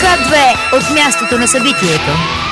К2 от мястото на събитието.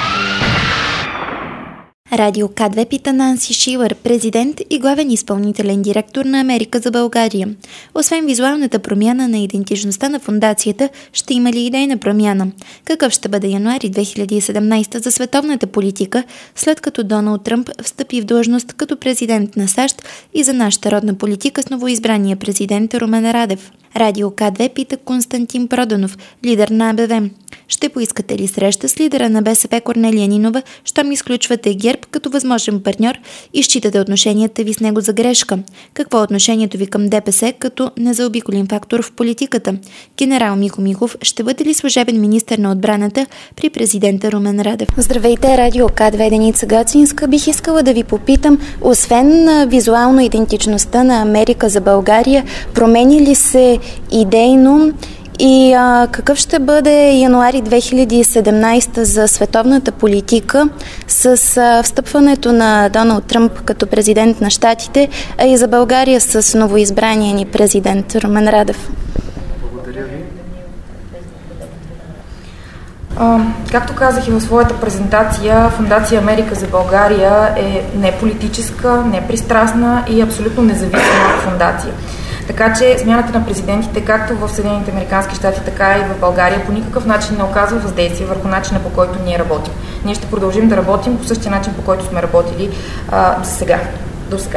Радио К2 пита Нанси Шилър, президент и главен изпълнителен директор на Америка за България. Освен визуалната промяна на идентичността на фондацията, ще има ли идейна промяна? Какъв ще бъде януари 2017 за световната политика, след като Доналд Тръмп встъпи в длъжност като президент на САЩ, и за нашата родна политика с новоизбрания президент Румен Радев? Радио К2 пита Константин Проданов, лидер на АБВ. Ще поискате ли среща с лидера на БСП Корнелия Нинова, щом изключвате ГЕРБ като възможен партньор и считате отношенията ви с него за грешка? Какво е отношението ви към ДПС като незаобиколен фактор в политиката? Генерал Михо Михов ще бъде ли служебен министър на отбраната при президента Румен Радев? Здравейте, Радио К2, Деница Гацинска. Бих искала да ви попитам, освен визуално идентичността на Америка за България, промени ли се идейно и какъв ще бъде януари 2017 за световната политика с встъпването на Доналд Тръмп като президент на щатите, а и за България с новоизбрания ни президент Румен Радев? Благодаря ви. Както казах и в своята презентация, Фондация Америка за България е не политическа, не пристрастна и абсолютно независима фондация. Така че смяната на президентите, както в Съединените американски щати, така и в България, по никакъв начин не оказва въздействие върху начина, по който ние работим. Ние ще продължим да работим по същия начин, по който сме работили до сега.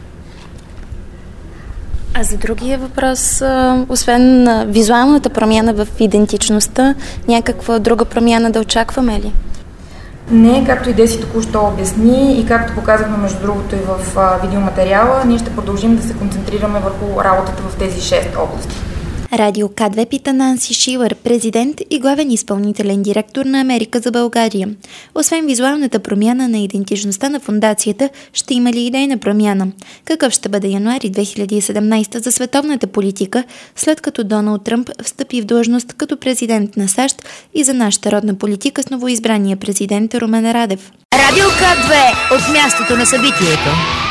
А за другия въпрос, освен визуалната промяна в идентичността, някаква друга промяна да очакваме ли? Не, както и Деси току-що обясни и както показахме между другото и в видеоматериала, ние ще продължим да се концентрираме върху работата в тези 6 области. Радио К2 пита Нанси Шилър, президент и главен изпълнителен директор на Америка за България. Освен визуалната промяна на идентичността на фондацията, ще има ли идейна промяна? Какъв ще бъде януари 2017 за световната политика, след като Доналд Тръмп встъпи в длъжност като президент на САЩ, и за нашата родна политика с новоизбрания президент Румен Радев? Радио К2 от мястото на събитието.